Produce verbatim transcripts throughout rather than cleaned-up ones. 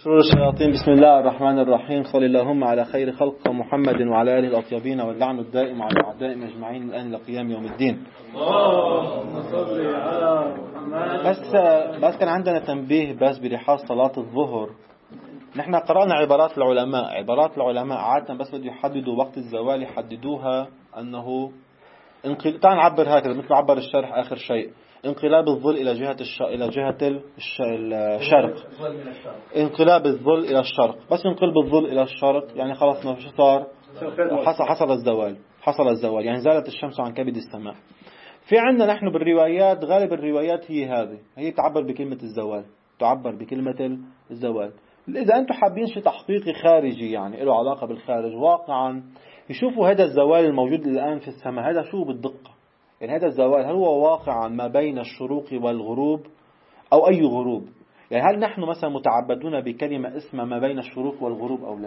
شرور الشياطين. بسم الله الرحمن الرحيم. صلى اللهم على خير خلق محمد وعلى آله الأطيبين واللعن الدائم على أعدائهم أجمعين الآن لقيام يوم الدين. اللهم صل على محمد. بس بس كان عندنا تنبيه بس برحاز صلاة الظهر. نحن قرأنا عبارات العلماء عبارات العلماء عادة بس بده يحددوا وقت الزوال، يحددوها أنه انقل... تعال نعبر هكذا مثل عبر الشرح آخر شيء: انقلاب الظل إلى جهة الش... إلى جهة الش... الشرق. انقلاب الظل إلى الشرق، بس انقلب الظل إلى الشرق يعني خلاص ما صار حصل حصل الزوال حصل الزوال يعني زالت الشمس عن كبد السماء. في عندنا نحن بالروايات غالب الروايات هي هذه هي تعبر بكلمة الزوال تعبر بكلمة الزوال. إذا أنتم حابين شيء تحقيقي خارجي يعني له علاقة بالخارج واقعا، يشوفوا هذا الزوال الموجود الآن في السماء هذا شو بالدقة، يعني هذا الزوال هل هو واقعا ما بين الشروق والغروب أو أي غروب؟ يعني هل نحن مثلا متعبدون بكلمة اسمها ما بين الشروق والغروب أو لا؟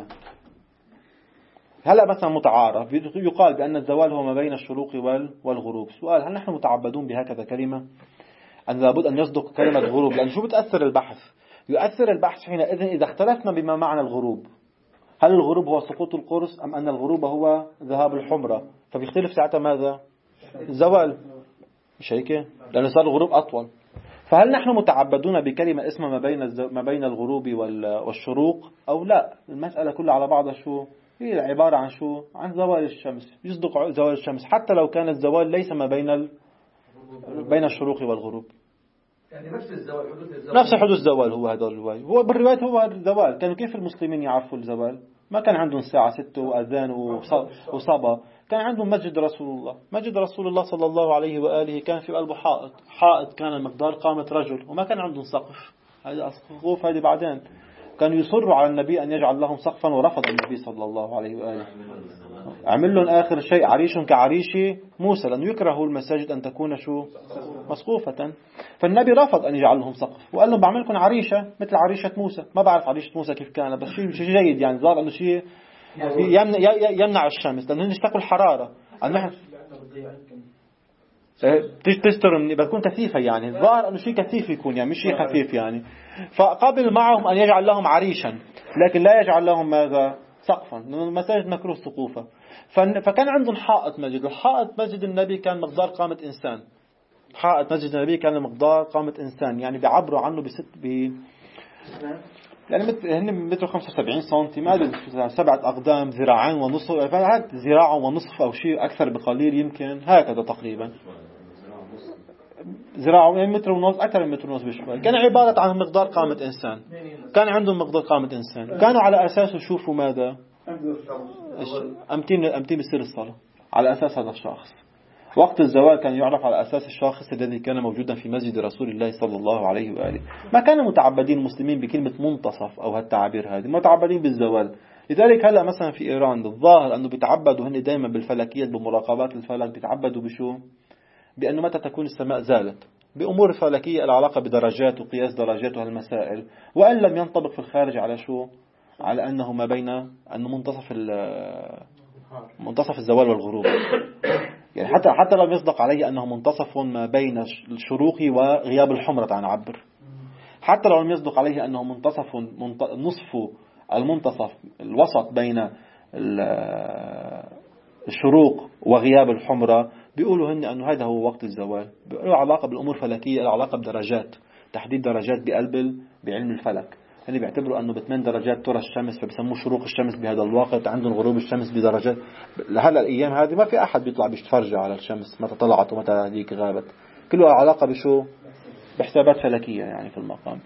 هلا مثلا متعارف يقال بأن الزوال هو ما بين الشروق والغروب. سؤال: هل نحن متعبدون بهكذا كلمة؟ أن لابد أن يصدق كلمة غروب، لأن شو بتأثر البحث؟ يؤثر البحث حينئذ إذا اختلفنا بما معنى الغروب. هل الغروب هو سقوط القرص أم أن الغروب هو ذهاب الحمرة؟ فبيختلف ساعتها ماذا؟ الزوال، مش هيك؟ لأن صار الغروب أطول. فهل نحن متعبدون بكلمة اسمها ما بين ما بين الغروب والشروق أو لا؟ المسألة كلها على بعضها شو هي؟ عبارة عن شو؟ عن زوال الشمس. يصدق زوال الشمس حتى لو كان الزوال ليس ما بين ال... بين الشروق والغروب. يعني نفس الزوال حدوث الزوال نفس حدوث الزوال هو هذا الرواية. هو بالرواية هو الزوال. كانوا كيف المسلمين يعرفوا الزوال؟ ما كان عندهم ساعة ستة وأذان وصبا. كان عندهم مسجد رسول الله. مسجد رسول الله صلى الله عليه وآله كان في قلبه حائط حائط كان مقدار قامة رجل، وما كان عندهم سقف. هذه السقوف هذه بعدين كانوا يصروا على النبي أن يجعل لهم سقفا، ورفض النبي صلى الله عليه وآله. عمل لهم آخر شيء عريش كعريش موسى، لأنه يكره المساجد أن تكون شو مسقوفة. فالنبي رفض أن يجعل لهم سقف وقال لهم بعمل لكم عريشة مثل عريشة موسى. ما بعرف عريشة موسى كيف كان، بس شيء شيء جيد يعني، ظهر أنه شيء يمنع, يمنع الشمس، لأنه اشتكوا الحرارة. نحن تستر بتكون كثيفة يعني، ظهر أنه شيء كثيف يكون يعني مش شيء خفيف يعني. فقبل معهم أن يجعل لهم عريشا، لكن لا يجعل لهم ماذا؟ سقفا، لأن المساجد مكروه سقوفة. فكان عندهم حائط مسجد. الحائط مسجد النبي كان مقدار قامة إنسان. حائط مسجد النبي كان مقدار قامة إنسان، يعني بيعبروا عنه بست ب يعني مت... هن متر خمسة وسبعين سنتي، ما أدري سبعة أقدام، ذراعين ونصف، فهذا ذراع ونصف أو شيء أكثر بقليل، يمكن هكذا تقريبا ذراع يعني متر ونصف، أكثر من متر ونصف بشوي. كان عبارة عن مقدار قامة إنسان. كان عندهم مقدار قامة إنسان، كانوا على أساسه يشوفوا ماذا؟ أمتين أمتين بسر الصلاة على أساس هذا الشخص. وقت الزوال كان يعرف على أساس الشخص الذي كان موجودا في مسجد رسول الله صلى الله عليه وآله. ما كان متعبدين المسلمين بكلمة منتصف أو هالتعابير هذه، متعبدين بالزوال. لذلك هلا مثلا في إيران الظاهر أنه بيتعبدوا هن دائما بالفلكيات، بمراقبات الفلك، بيتعبدوا بشو؟ بأنه متى تكون السماء زالت، بأمور فلكية العلاقة بدرجات وقياس درجات وهالمسائل. وأن لم ينطبق في الخارج على شو؟ على أنه ما بين أنه منتصف منتصف الزوال والغروب. يعني حتى حتى لم يصدق عليه أنه منتصف ما بين الشروق وغياب الحمرة، عن عبر حتى لو لم يصدق عليه أنه منتصف نصف المنتصف الوسط بين الشروق وغياب الحمرة، بيقولوا هن أنه هذا هو وقت الزوال. بيقولوا علاقة بالأمور فلكية، العلاقة بدرجات، تحديد درجات بقلب بعلم الفلك. هن بيعتبروا أنه بثمان درجات ترى الشمس، فبسموه شروق الشمس بهذا الوقت. عندهم غروب الشمس بدرجات. لهلا الأيام هذه ما في أحد بيطلع بيتفرج على الشمس متى طلعت ومتى هذيك غابت. كله علاقة بشو؟ بحسابات فلكية يعني في المقام.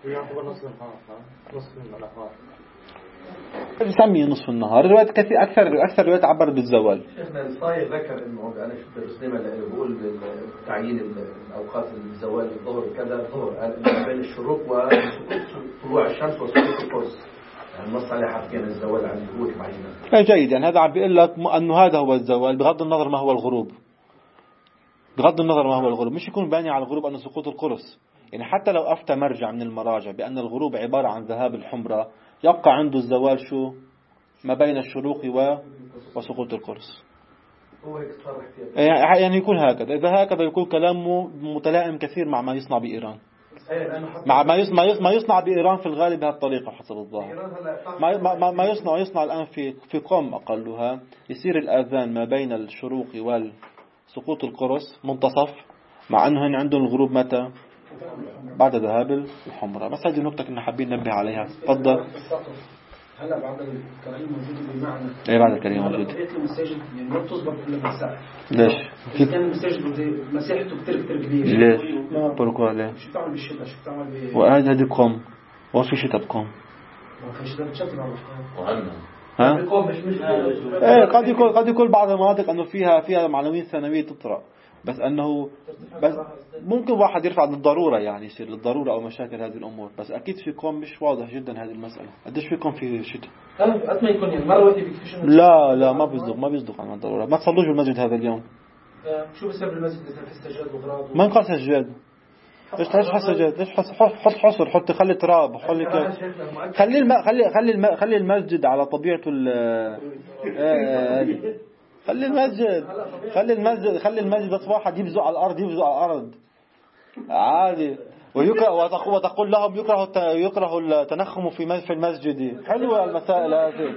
بسميه نصف النهار. روايات كثير أكثر أكثر روايات عبر بالزوال. شيخنا الصايغ ذكر إنه أنا شفت الرسالة اللي بيقول تعيين الأوقات الزوال الظهر كذا الظهر بين الشروق وطلوع الشمس وسقوط القرص، يعني نص عليه حرفيا الزوال عن الغروب معينة. جيد، يعني هذا عم بيقول لك أنه هذا هو الزوال بغض النظر ما هو الغروب. بغض النظر ما هو الغروب، مش يكون باني على الغروب أنه سقوط القرص. يعني حتى لو أفتى مرجع من المراجع بأن الغروب عبارة عن ذهاب الحمرة، يبقى عنده الزوال شو؟ ما بين الشروق و... وسقوط القرص. يعني يكون هكذا. إذا هكذا يكون كلامه متلائم كثير مع ما يصنع بإيران. مع ما يصنع ما يصنع بإيران في الغالب بهالطريقة حسب الظاهر. ما ما ما يصنع يصنع الآن في في قم أقلها، يصير الآذان ما بين الشروق والسقوط القرص منتصف، مع أنه هن عندهم الغروب متى؟ بعد ذهاب الحمرة. بس هذه النقطة كنا حابين ننبه عليها. تفضل. هلا بعد الكراهية موجودة بمعنى ايه بعد الكراهية موجودة؟ بقيت المساجد يعني ما بتصبر كل المساء. ليش؟ إذا كان المساجد مساحته كتير كتير كبيرة. ليش؟ بوركوا ليه؟ شو بتعمل بالشتاء؟ شو بتعمل ب؟ وهذا هذه قوم. وفي شتاء بقوم. ما في شتاء بتشتغل على وعندنا. ها؟ ايه قد يكون قد يكون بعض المناطق انه فيها فيها معلومات ثانوية تطرأ، بس انه بس ممكن واحد يرفع للضرورة، يعني يصير للضرورة او مشاكل هذه الامور، بس اكيد فيكم مش واضح جدا هذه المسألة. قديش فيكم في شتاء؟ قد ما يكون يعني مرة واحدة بيكفيش. لا لا ما بيصدق ما بيصدق عن الضرورة. ما تصلوش بالمسجد هذا اليوم. شو بصير بالمسجد إذا في سجاد وغراض؟ ما نقال سجاد. ليش ليش حط سجاد؟ ليش حط حط حصر حط خلي تراب خلي كذا. خلي الم... خلي خلي الم... خلي المسجد على طبيعته ال خلي المسجد خلي المسجد خلي المسجد بس واحد يبزق على الأرض يبزق على الأرض عادي. ويكره وتقول وتقول لهم يكره يكره التنخم في في المسجد. حلوة المسائل هذه.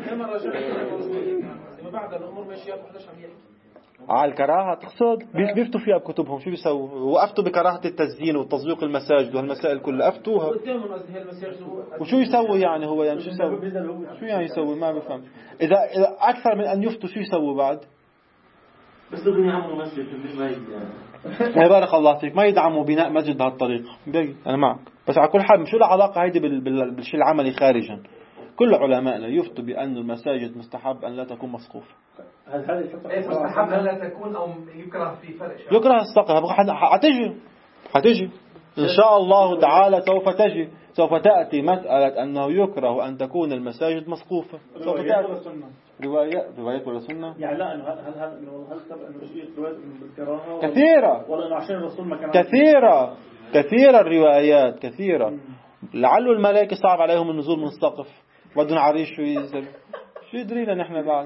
بعد الأمور ماشية وحدش عم يحكي على الكراهة تقصد بيفتوا فيها بكتبهم. شو بيسووا؟ وقفتوا بكراهة التزيين وتزويق المساجد والمسائل كلها أفتوها. وشو يسوي يعني هو يعني شو يسوي؟ شو يعني يسوي؟ ما بفهم. إذا إذا أكثر من أن يفتوا شو يسوي بعد؟ بس بدهم يعملوا مسجد مش بعيد يعني. بارك الله فيك. ما يدعموا بناء مسجد بهالطريقة. بيجي أنا معك. بس على كل حال شو العلاقة هيدي بالشيء العملي خارجا؟ كل علماءنا يفتوا بأن المساجد مستحب أن لا تكون مسقوفة. هذا مستحب أن لا تكون أو يكره في فرق. يكره السقف. حتجي حتجي إن شاء الله تعالى. سوف تجي سوف تأتي مسألة أنه يكره أن تكون المساجد مسقوفة. سوف تأتي رواية روايات ولا سنة. يعني لا إنه هل هل هل هل تبع إنه شيء روايات بالكراهة كثيرة ولا إنه عشان الرسول ما كان كثيرة كثيرة الروايات كثيرة. لعله الملائكة صعب عليهم النزول من السقف بدون عريش شو ينزل. شو يدرينا نحن بعد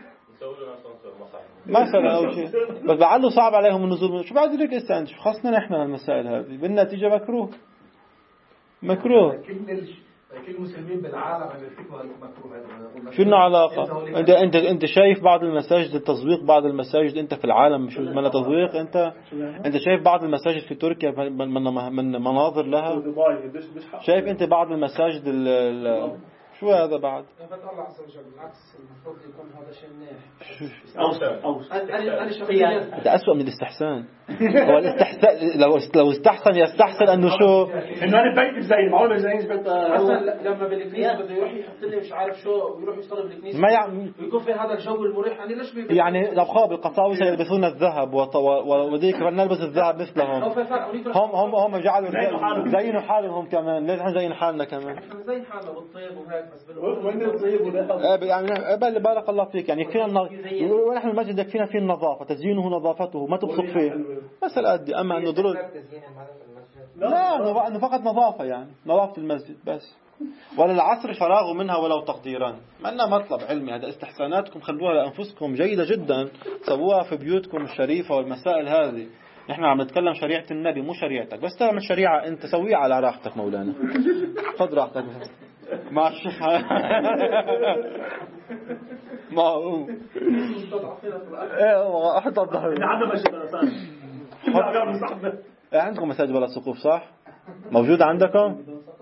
مثلا أو شيء. بس بعده صعب عليهم النزول من شو بعد ذلك استنج شو خصنا نحن المسائل هذه. بالنتيجة مكروه مكروه. كل المسلمين بالعالم يرتكبوا المكروه. شو العلاقة؟ انت انت انت شايف بعض المساجد التزويق بعض المساجد انت في العالم شو ما تزويق. انت انت شايف بعض المساجد في تركيا من من مناظر لها. شايف انت بعض المساجد ال شو هذا بعد؟ الله عز وجل بالعكس المفروض يكون هذا شيء منيح. أوسع أوسع. أنا أنا شخصيا ده أسوأ من الاستحسان. هو الاستحسان لو لو استحسن يستحسن إنه شو؟ إنه أنا بيت زي معقول زي بيت. أصلا لما بالكنيسة بده يروح يحط لي مش عارف شو ويروح يصلي بالكنيسة. ما يعني ويكون في هذا الجو المريح يعني ليش بي يعني لو خاب القساوسة يلبسون الذهب وذيك نلبس الذهب مثلهم. هم هم هم جعلوا زينوا حالهم كمان. ليش نحن زين حالنا كمان؟ زين حالنا بالطيب وهيك بس وين الطيب وده؟ يعني بارك الله فيك يعني يكفينا ونحن المسجد يكفينا فيه النظافة تزيينه نظافته ما تبصق فيه بس الأدي. أما أنه ضروري لا أنه فقط نظافة يعني نظافة المسجد بس. وللعصر فراغ منها ولو تقديرا. ما لنا مطلب علمي. هذا استحساناتكم خلوها لأنفسكم جيدة جدا سووها في بيوتكم الشريفة والمسائل هذه. نحن عم نتكلم شريعة النبي مو شريعتك. بس تعمل شريعة أنت سويها على راحتك مولانا. خذ راحتك مع الشيخ ما هو ايه احط الظهر. عندنا مسجد عندكم مساجد بلا سقوف صح؟ موجودة عندكم؟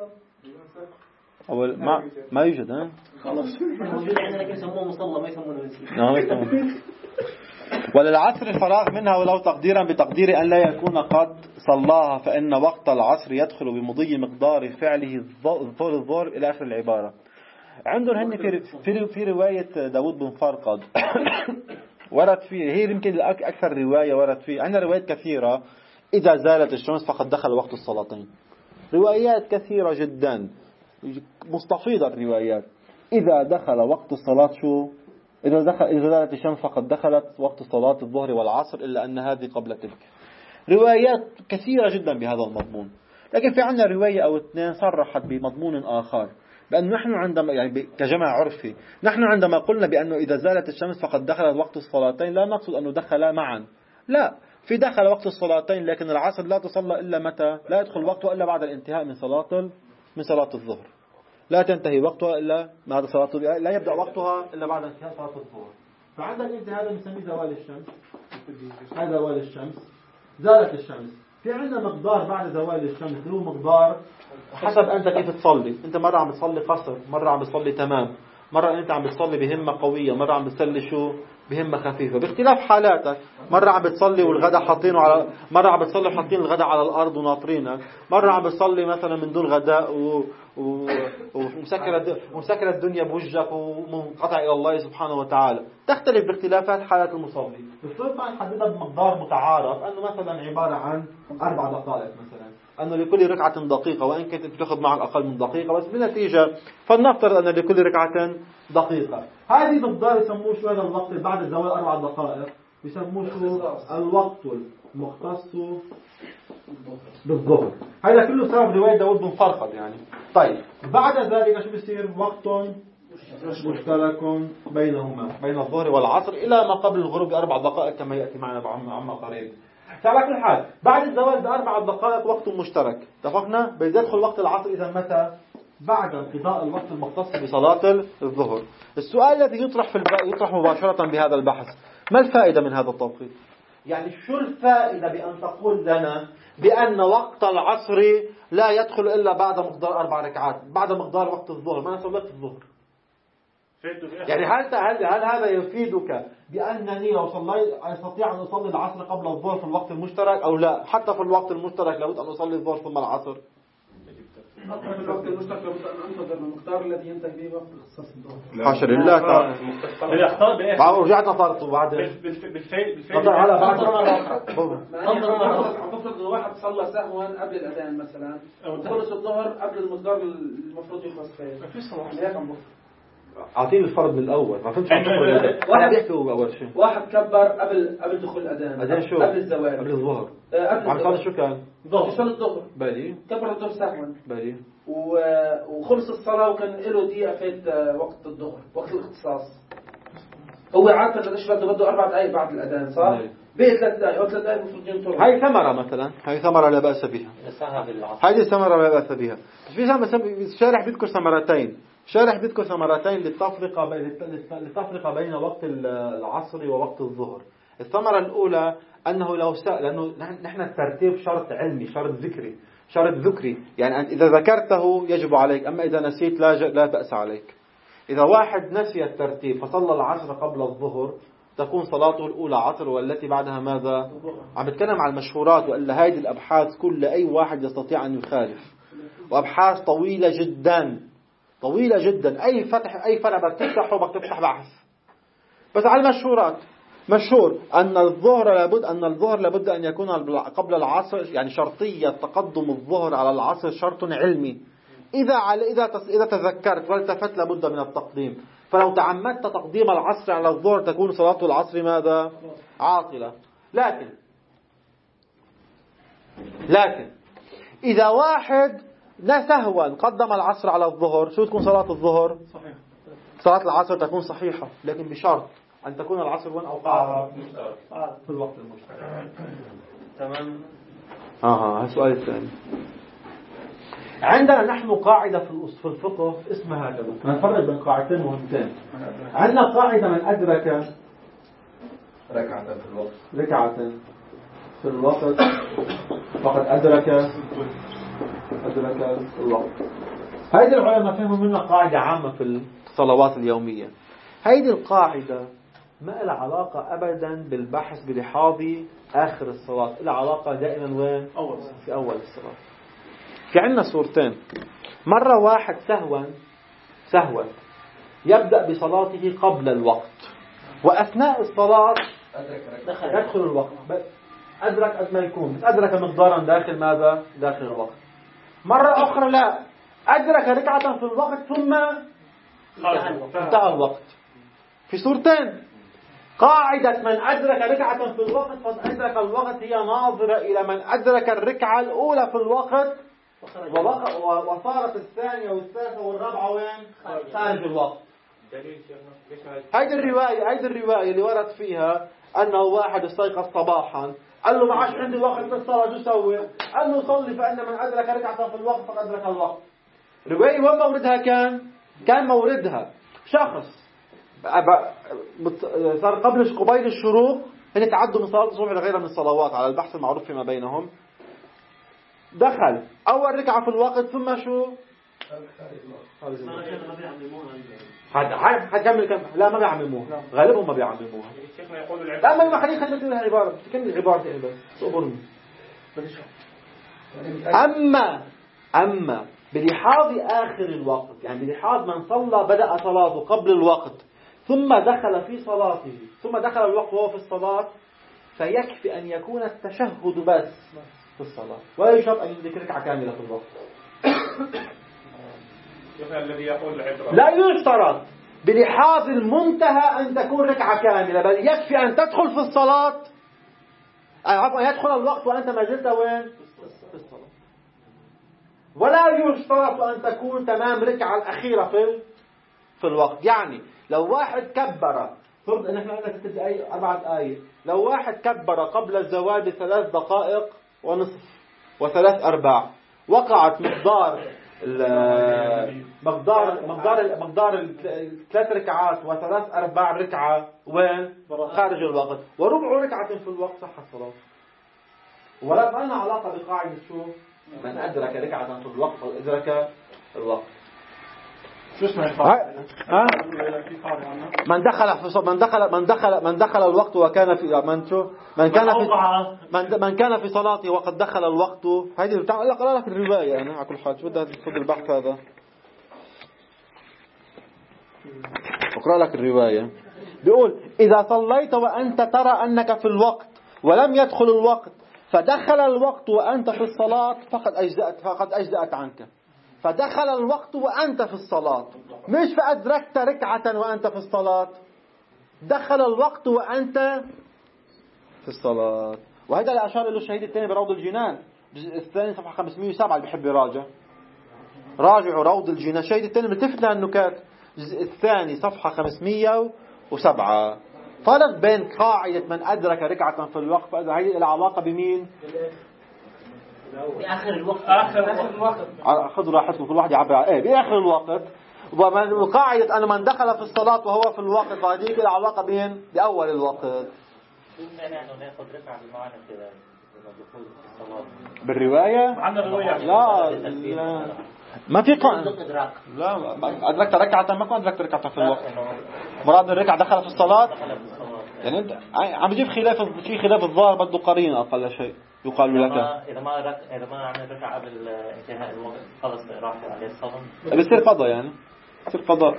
أول ما ما يوجد ها؟ خلاص موجود عندنا لكن يسموه مصلى ما يسمونه مسجد. نعم يسمونه. وللعصر الفراغ منها ولو تقديرا بتقدير أن لا يكون قد صلاها فإن وقت العصر يدخل بمضي مقدار فعله الظهر الظهر إلى آخر العبارة. عندهم هن في في في رواية داود بن فرقد ورد فيه هي يمكن أكثر رواية ورد فيه. عندنا روايات كثيرة إذا زالت الشمس فقد دخل وقت الصلاتين. روايات كثيرة جدا مستفيضة الروايات. إذا دخل وقت الصلاة شو إذا دخل إذا زالت الشمس فقد دخلت وقت صلاة الظهر والعصر إلا أن هذه قبل تلك. روايات كثيرة جدا بهذا المضمون. لكن في عندنا رواية أو اثنين صرحت بمضمون آخر بأن نحن عندما يعني كجمع عرفي نحن عندما قلنا بأنه إذا زالت الشمس فقد دخلت وقت الصلاتين لا نقصد أنه دخلا معا. لا في دخل وقت الصلاتين، لكن العصر لا تصلى إلا متى؟ لا يدخل وقتها إلا بعد الانتهاء من صلاة من صلاة الظهر. لا تنتهي وقتها إلا بعد صلاة، لا يبدأ وقتها إلا بعد انتهاء صلاة الظهر. فعندك أنت هذا بنسميه زوال الشمس. هذا زوال الشمس، زالت الشمس. في عندنا مقدار بعد زوال الشمس اللي هو مقدار حسب أنت كيف تصلي. أنت مرة عم تصلي قصر، مرة عم تصلي تمام، مرة أنت عم بتصلي بهمة قوية، مرة عم بتصلي شو بهمة خفيفة، باختلاف حالاتك. مرة عم بتصلي والغداء حاطينه على، مرة عم بتصلي حاطين الغداء على الأرض وناطرينك، مرة عم بتصلي مثلا من دون غداء و... و... ومسكر ومسكر الدنيا بوجهك ومنقطع إلى الله سبحانه وتعالى. تختلف باختلافات حالات المصلي. بالصورة نحددها بمقدار متعارف أنه مثلا عبارة عن أربع دقائق مثلا، أنه لكل ركعة دقيقة، وإن كنت بتأخذ معك أقل من دقيقة، بس بالنتيجة فلنفترض أن لكل ركعة دقيقة. هذه مقدار يسموه شو هذا الوقت بعد الزوال أربع دقائق، يسموه شو الوقت المختص بالظهر. هذا كله سبب رواية داود بن فرقد يعني. طيب بعد ذلك شو بيصير؟ وقت مشترك بينهما، بين الظهر والعصر، إلى ما قبل الغروب بأربع دقائق كما يأتي معنا عما قريب. على كل حال بعد الزوال بأربع دقائق وقت مشترك، اتفقنا؟ بيدخل وقت العصر إذا متى؟ بعد انقضاء الوقت المختص بصلاة الظهر. السؤال الذي يطرح في الب... يطرح مباشرة بهذا البحث: ما الفائدة من هذا التوقيت؟ يعني شو الفائدة بأن تقول لنا بأن وقت العصر لا يدخل إلا بعد مقدار أربع ركعات، بعد مقدار وقت الظهر؟ ما أنا صليت الظهر. يعني هل هل هل هذا يفيدك بأنني لو صليت أستطيع أن أصلي العصر قبل الظهر في الوقت المشترك أو لا؟ حتى في الوقت المشترك لابد أن أصلي الظهر ثم العصر. حتى في الوقت المشترك لابد أن أنتظر المقدار الذي ينتهي به وقت اختصاص الظهر. حاشا لله تعالى. رجعت نطرت وبعدين بالفعل هلا بعد عم تفرض إنه واحد صلى سهوا قبل الأذان مثلا وخلص الظهر قبل المقدار المفروض يخلص فيه. ما في صلاة. أعطيني الفرض من الأول، ما فهمتش. واحد يحكي أول شيء. واحد كبر قبل قبل دخول الأذان. أذان شو؟ قبل الزوال. قبل الظهر. قبل عم يصلي شو كان؟ ظهر. يصلي الظهر. بالي. كبر الظهر سهوا. بالي. وخلص الصلاة وكان له دقيقة فات وقت الظهر، وقت الاختصاص. هو عادة قديش بده بده أربع دقائق بعد الأذان صح؟ بقي ثلاث دقائق أو ثلاث دقائق المفروض ينطر. هاي ثمرة مثلا، هاي ثمرة لا بأس بها. هذه ثمرة لا بأس بها. في الشارح بيذكر ثمرتين. شارح بيذكر ثمرتين للتفرقة بين للتفرقة بين وقت العصر ووقت الظهر. الثمرة الأولى أنه لو س... لأنه نحن الترتيب شرط علمي، شرط ذكري، شرط ذكري، يعني إذا ذكرته يجب عليك، أما إذا نسيت لا ج... لا بأس عليك. إذا واحد نسي الترتيب فصلى العصر قبل الظهر تكون صلاته الأولى عصر والتي بعدها ماذا؟ عم بتكلم عن المشهورات، وإلا هذه الأبحاث كل أي واحد يستطيع أن يخالف، وأبحاث طويلة جدا طويلة جدا. أي فتح أي فرع بدك تفتحه بدك تفتح بحث. بس على المشهورات مشهور أن الظهر لابد أن الظهر لابد أن يكون قبل العصر، يعني شرطية تقدم الظهر على العصر شرط علمي. إذا على إذا إذا تذكرت والتفت لابد من التقديم. فلو تعمدت تقديم العصر على الظهر تكون صلاة العصر ماذا؟ عاطلة. لكن لكن إذا واحد لا سهوا قدم العصر على الظهر، شو تكون صلاة الظهر؟ صحيح. صلاة العصر تكون صحيحة، لكن بشرط أن تكون العصر وين أوقعها؟ في الوقت المشترك. تمام. آه السؤال الثاني. عندنا نحن قاعدة في الفقه اسمها هكذا. نفرق بين قاعدتين مهمتين. عندنا قاعدة: من أدرك ركعة في الوقت ركعة في الوقت فقد أدرك أدرك الوقت. هذه العلماء فهموا منها قاعدة عامة في الصلوات اليومية. هذه القاعدة ما لها علاقة أبدا بالبحث بلحاظ آخر الصلاة، لها علاقة دائما وين؟ أول في أول الصلاة. في عندنا صورتين. مرة واحد سهوا سهوا يبدأ بصلاته قبل الوقت، وأثناء الصلاة يدخل الوقت، بس أدرك قد ما يكون، بس أدرك مقدارا داخل ماذا؟ داخل الوقت. مرة أخرى لا، أدرك ركعة في الوقت ثم انتهى الوقت. في صورتين. قاعدة من أدرك ركعة في الوقت فأدرك الوقت هي ناظرة إلى من أدرك الركعة الأولى في الوقت وصارت الثانية والثالثة والرابعة وين؟ خارج الوقت. هيدي الرواية هيدي الرواية اللي ورد فيها أنه واحد استيقظ صباحا قال له ما عادش عندي وقت للصلاة شو سوي؟ قال له صلي فإن من أدرك ركعة في الوقت فقد أدرك الوقت. الرواية وين موردها كان؟ كان موردها شخص صار قبل قبيل الشروق، هن تعدوا من صلاة الصبح لغيرها من الصلوات على البحث المعروف فيما بينهم. دخل أول ركعة في الوقت ثم شو؟ هذا حكمل كم؟ لا ما بيعمموها، غالبهم ما بيعمموها. لا ما ما خليني خليني لها عبارة، تكمل العبارة يعني بس صبرني. أما أما بلحاظ آخر الوقت، يعني بلحاظ من صلى بدأ صلاته قبل الوقت ثم دخل في صلاته ثم دخل الوقت وهو في الصلاة، فيكفي أن يكون التشهد بس في الصلاة ولا يشرط أن يدرك ركعة كاملة في الوقت. الذي يقول لا يشترط بلحاظ المنتهى أن تكون ركعة كاملة، بل يكفي أن تدخل في الصلاة، عفوا يدخل الوقت وأنت ما زلت وين؟ في الصلاة. ولا يشترط أن تكون تمام ركعة الأخيرة في في الوقت. يعني لو واحد كبر، فرض أن احنا عندنا ست دقائق أربع دقائق، لو واحد كبر قبل الزوال بثلاث دقائق ونصف وثلاث أرباع، وقعت مقدار مقدار مقدار مقدار الثلاث ركعات وثلاث أرباع ركعة وين؟ خارج الوقت، وربع ركعة في الوقت صح الصلاة. ولا ما لنا علاقة بقاعدة شو؟ من أدرك ركعة في الوقت أدرك الوقت. شو اسمه القاعدة؟ ها؟ من دخل في من دخل من دخل من دخل الوقت وكان في من شو؟ من كان في من من كان في صلاته وقد دخل الوقت. هذه بتعلق اقرا لك الرواية أنا على كل حال. شو بدها تفضل البحث هذا؟ اقرا لك الرواية. بيقول إذا صليت وأنت ترى أنك في الوقت ولم يدخل الوقت فدخل الوقت وأنت في الصلاة فقد أجزأت فقد أجزأت عنك. فدخل الوقت وأنت في الصلاة، مش فأدركت ركعة وأنت في الصلاة، دخل الوقت وأنت في الصلاة. وهذا اللي أشار له الشهيد الثاني بروض الجنان، الجزء الثاني صفحة خمسمئة وسبعة اللي بيحب يراجع راجعوا روض الجنان. الشهيد الثاني ملتفت للنكات، الجزء الثاني صفحة خمسمئة وسبعة. فرق بين قاعدة من أدرك ركعة في الوقت، فإذا هذه العلاقة بمين؟ بآخر الوقت. آخر الوقت. خذوا راحتكم كل واحد يعبر ايه بآخر الوقت. وقاعدة أن من دخل في الصلاة وهو في الوقت فهذه العلاقة بين بأول الوقت. شو المانع إنه نأخذ ركعة بمعنى كذا الدخول في الصلاة؟ بالرواية؟ عندنا رواية. لا لا ما في قاعدة. لا أدركت ركعة ما كنت أدركت ركعة في الوقت. مراد الركعة دخل في الصلاة. يعني أنت عم بجيب خلاف في خلاف الظاهر بده قرينة أقل شيء يقال لك. إذا ما رك... إذا ما عمل ركعة قبل انتهاء الوقت خلص راح عليه الصلاة. بيصير قضاء يعني بيصير قضاء.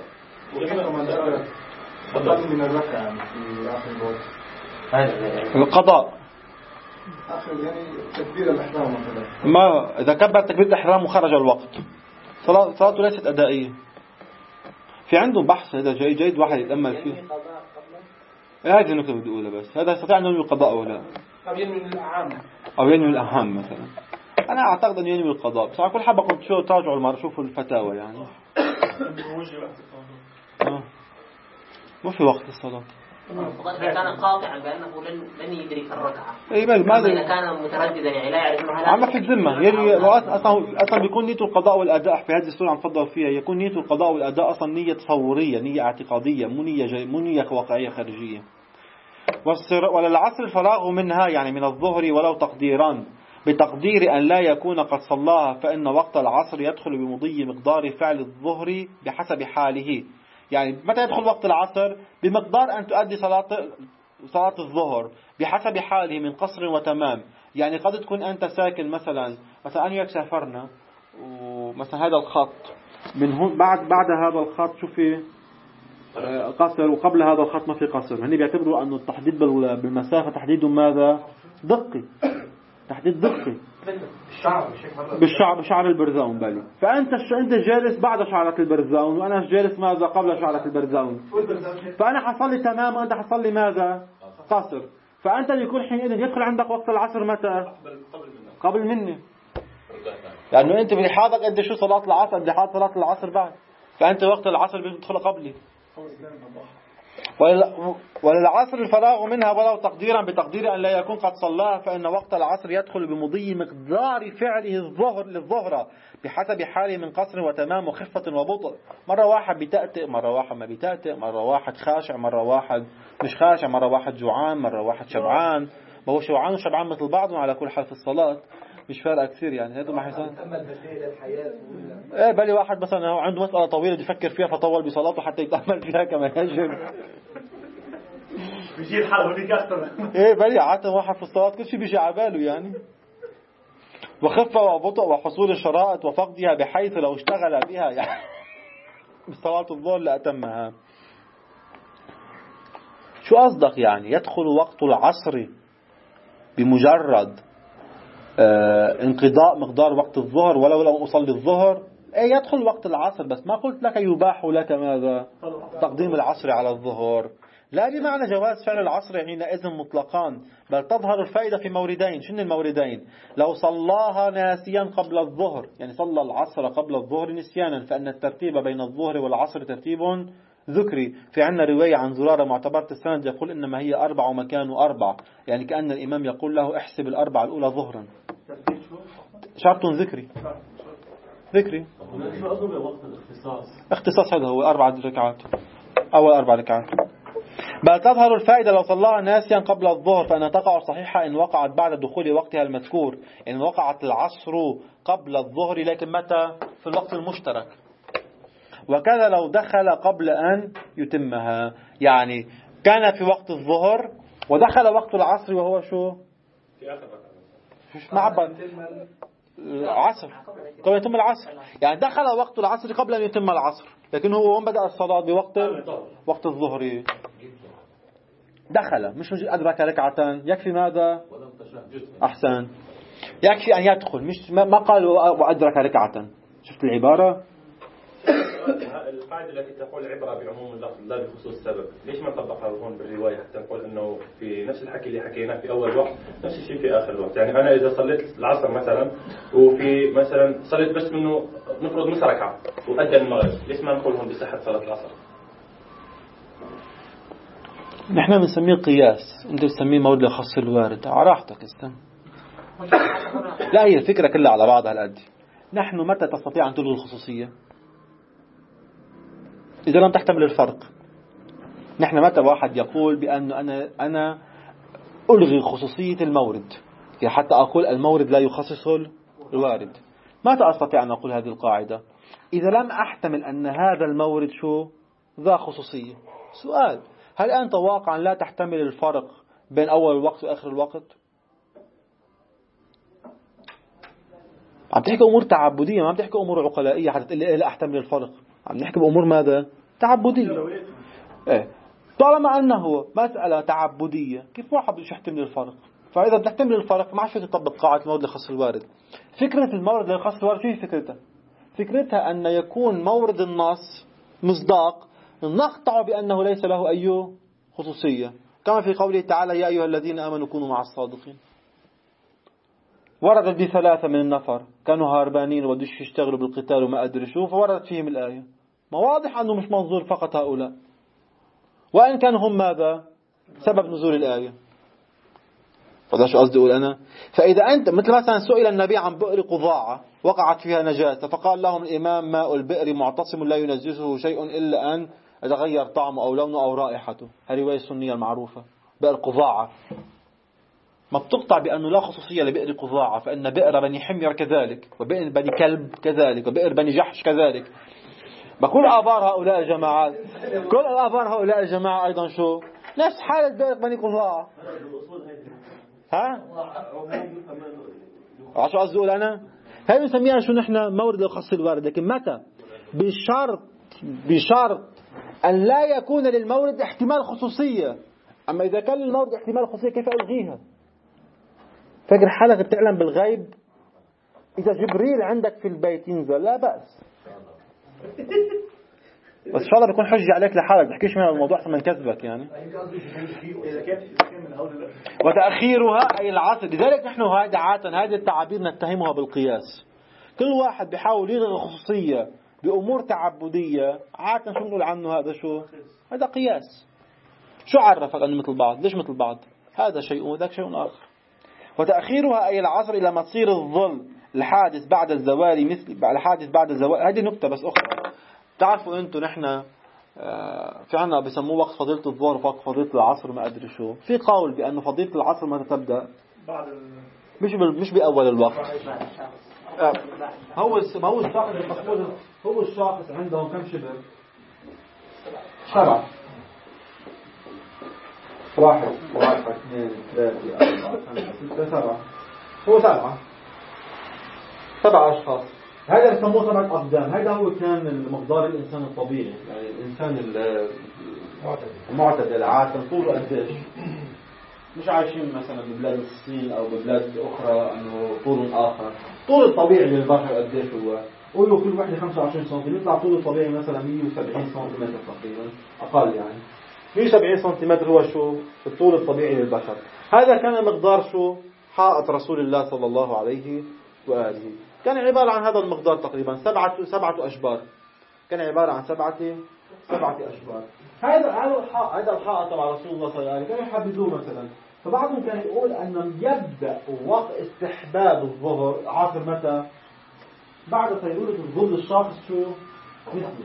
قضاء من الركعة في آخر الوقت. القضاء. آخر يعني تكبير الإحرام مثلا. ما إذا كبر تكبير الإحرام وخرج الوقت صلاة صلاته ليست أدائية. في عندهم بحث هذا جيد جيد واحد يتأمل فيه. هذه النقطة بدي أقولها بس هذا يستطيع أن ينوي القضاء أو لا. أو ينوي الأعم. أو ينوي الأهم مثلا. أنا أعتقد أن ينوي القضاء بس على كل حبة كنت شو تراجعوا المرة شوفوا الفتاوى يعني. آه. ما في وقت الصلاة. إذا كان قاطعا بأنه لن لن يدرك الركعة. إيه بل ماذا؟ إذا كان مترددا يعني لا يعرف أنه عم في الذمة يلي أصلا أصلا بيكون نيته القضاء والأداء في هذه السورة عم تفضل فيها يكون نيته القضاء والأداء أصلا نية تصورية نية اعتقادية مو نية جاي مو نية واقعية خارجية. وللعصر الفراغ منها يعني من الظهر ولو تقديرا بتقدير أن لا يكون قد صلاها فإن وقت العصر يدخل بمضي مقدار فعل الظهر بحسب حاله. يعني متى يدخل وقت العصر؟ بمقدار أن تؤدي صلاة صلاة الظهر بحسب حاله من قصر وتمام. يعني قد تكون أنت ساكن مثلا مثلا أنا وياك سافرنا ومثلا هذا الخط من هون بعد بعد هذا الخط شو في قصر وقبل هذا الخط ما في قصر. هني بيعتبروا أنه التحديد بالمسافة تحديد ماذا؟ دقي تحديد دقي بالشعر بشعر البرزاون بالي. فأنت أنت جالس بعد شعرة البرزاون وأنا جالس ماذا قبل شعرة البرزاون. فأنا حصل لي تمام وأنت حصل لي ماذا قصر. فأنت يكون حينئذ يدخل عندك وقت العصر متى؟ قبل مني. لأنه يعني أنت بلحاظك قد شو صلاة العصر قد حاط صلاة العصر بعد. فأنت وقت العصر بيدخل قبلي وللعصر الفراغ منها ولو تقديرا بتقدير أن لا يكون قد صلاها، فإن وقت العصر يدخل بمضي مقدار فعله الظهر للظهر بحسب حاله من قصر وتمام وخفة وبطء. مرة واحد بتأتئ، مرة واحد ما بتأتئ، مرة واحد خاشع، مرة واحد مش خاشع، مرة واحد جوعان، مرة واحد شبعان. ما هو شوعان وشبعان مثل بعضهم على كل حال في الصلاة، مش فارقة كثير يعني. هذا ما حيصير. ايه بالي واحد مثلا عنده مسألة طويلة يفكر فيها فطول بصلاته حتى يتأمل فيها كما يجب. بيجي حاله هنيك أكثر. ايه بالي عادة واحد في الصلاة كل شيء بيجي على باله يعني. وخفة وبطء وحصول الشرائط وفقدها بحيث لو اشتغل بها يعني بصلاة الظهر لأتمها. شو قصدك يعني؟ يدخل وقت العصر بمجرد آه انقضاء مقدار وقت الظهر ولو لم أصلي الظهر؟ ايه يدخل وقت العصر، بس ما قلت لك يباح لك ماذا؟ تقديم العصر على الظهر. لا بمعنى جواز فعل العصر حينئذ مطلقان، بل تظهر الفائدة في موردين. شنو الموردين؟ لو صلاها ناسيا قبل الظهر، يعني صلى العصر قبل الظهر نسيانا، فإن الترتيب بين الظهر والعصر ترتيب ذكري. في عنا رواية عن زرارة معتبرة السند يقول إنما هي أربع ومكان أربع، يعني كأن الإمام يقول له احسب الأربع الأولى ظهرا. شرط ذكري ذكري اختصاص، هذا هو أربع ركعات، أول أربع ركعات. بل تظهر الفائدة لو صلاها ناسيا قبل الظهر، فإنها تقع صحيحة إن وقعت بعد دخول وقتها المذكور، إن وقعت العصر قبل الظهر لكن متى؟ في الوقت المشترك. وكذا لو دخل قبل أن يتمها، يعني كان في وقت الظهر ودخل وقت العصر وهو شو؟ في آخر مش معبد العصر قبل يتم العصر، يعني دخل وقت العصر قبل أن يتم العصر، لكن هو وين بدأ الصلاة؟ بوقت وقت الظهر دخل، مش مش أدرك ركعتان يكفي ماذا؟ أحسن، يكفي أن يدخل، مش ما قال وأدرك ركعة. شفت العبارة؟ القاعدة التي تقول عبرة بعموم اللفظ لا بخصوص السبب، ليش ما طبقها هون بالرواية حتى نقول إنه في نفس الحكي اللي حكيناه في أول وقت نفس الشيء في آخر الوقت؟ يعني أنا إذا صليت العصر مثلا وفي مثلا صليت بس منه نفرض نص ركعة وأدى المغرب، ليش ما نقول هون بصحة صلاة العصر؟ نحن بنسميه قياس، أنت بتسميه مورد لخص الوارد. على راحتك استنى. لا هي الفكرة كلها على بعضها الأد. نحن متى تستطيع أن تلغي الخصوصية؟ إذا لم تحتمل الفرق. نحن متى واحد يقول بأن أنا أنا ألغي خصوصية المورد، يعني حتى أقول المورد لا يخصص الوارد، متى أستطيع أن أقول هذه القاعدة؟ إذا لم أحتمل أن هذا المورد شو ذا خصوصية. سؤال: هل أنت واقعا لا تحتمل الفرق بين أول الوقت وآخر الوقت؟ عم تحكي أمور تعبدية، ما عم تحكي أمور عقلائية حتى تقول لي لا أحتمل الفرق. عم نحكي بأمور ماذا؟ تعبدية. إيه طالما أنه مسألة تعبدية كيف واحد بده يحتمل الفرق؟ فإذا بتحتمل الفرق ما عاد فيك تطبق قاعدة المورد لخص الوارد. فكرة المورد لخص الوارد شو فكرتها؟ فكرتها أن يكون مورد النص مصداق نقطع بأنه ليس له أي خصوصية، كما في قوله تعالى: يا أيها الذين آمنوا كونوا مع الصادقين. وردت بثلاثة من النفر كانوا هاربانين ودش يشتغلوا بالقتال وما أدري شو، فوردت فيهم الآية. ما واضح أنه مش منظور فقط هؤلاء، وإن كانوا هم ماذا؟ سبب نزول الآية. فده شو قصدي أقول أنا؟ فإذا أنت مثل مثلا سئل النبي عن بئر قضاعة وقعت فيها نجاسة، فقال لهم الإمام: ماء البئر معتصم لا ينجسه شيء إلا أن يتغير طعمه أو لونه أو رائحته. هذه رواية السنية المعروفة. بئر قضاعة ما بتقطع بأنه لا خصوصية لبئر قضاعة، فإن بئر بني حمير كذلك، وبئر بني كلب كذلك، وبئر بني جحش كذلك. بكل آبار هؤلاء الجماعات، كل آبار هؤلاء الجماعة أيضا شو؟ نفس حالة بئر بني قضاعة. ها؟ عشان قصدي أقول أنا هاي بنسميها شو نحن؟ مورد لخص الوارد. لكن متى؟ بشرط بشرط أن لا يكون للمورد احتمال خصوصية. أما إذا كان للمورد احتمال خصوصية كيف ألغيها؟ فاكر حالك بتعلم بالغيب؟ إذا جبريل عندك في البيت ينزل لا بأس، بس إن شاء الله بيكون حجة عليك لحالك، تحكيش من الموضوع من كذبك يعني. وتأخيرها أي العصر. لذلك نحن هذه عادة هذه التعابير نتهمها بالقياس. كل واحد بيحاول يلغي خصوصية بأمور تعبدية عادة شو نقول عنه هذا شو؟ هذا قياس. شو عرفك أنه مثل بعض؟ ليش مثل بعض؟ هذا شيء وذاك شيء آخر. وتأخيرها أي العصر إلى ما تصير الظل الحادث بعد الزوال مثل الحادث بعد الزوال. هذه نكتة بس أخرى. تعرفوا أنتم نحن في عنا بسموه وقت فضيلة الظهر ووقت فضيلة العصر ما أدري شو. في قول بأن فضيلة العصر متى تبدأ؟ بعد مش مش بأول الوقت. هو هو الشاخص المقصود هو الشاخص عندهم كم شبر؟ سبعة. واحد واحد اثنين ثلاثة أربعة خمسة ستة سبعة. هو سبعة. سبعة أشخاص. هذا يسموه سبعة أقدام. هذا هو كان المقدار الإنسان الطبيعي، يعني الإنسان المعتدل عادة طوله قديش؟ مش عايشين مثلا ببلاد الصين أو ببلاد أخرى أنه طول آخر. طول الطبيعي للبشر قديش هو؟ قولوا كل واحدة خمسة وعشرين سنتيمتر، يطلع طول الطبيعي مثلا مئة وسبعين سنتيمتر تقريبا، أقل يعني. مئة وسبعين سنتيمتر هو شو؟ الطول الطبيعي للبشر. هذا كان مقدار شو؟ حائط رسول الله صلى الله عليه وآله. كان عبارة عن هذا المقدار تقريبا سبعة سبعة أشبار. كان عبارة عن سبعة سبعة أشبار. هذا هذا الحائط هذا الحائط تبع رسول الله صلى الله عليه وسلم كانوا يحددوه مثلا. فبعضهم كان يقول أن يبدأ وقت استحباب الظهر عصر متى؟ بعد قيلولة الظل الشاخص شو؟ مثل